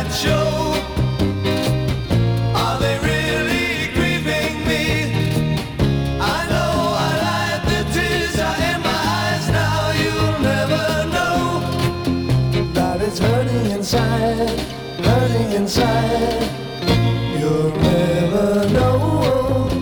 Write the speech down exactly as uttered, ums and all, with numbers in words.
that show? Are they really grieving me? I know I lied, the tears are in my eyes now. You'll never know that it's hurting inside, hurting inside. You'll never know.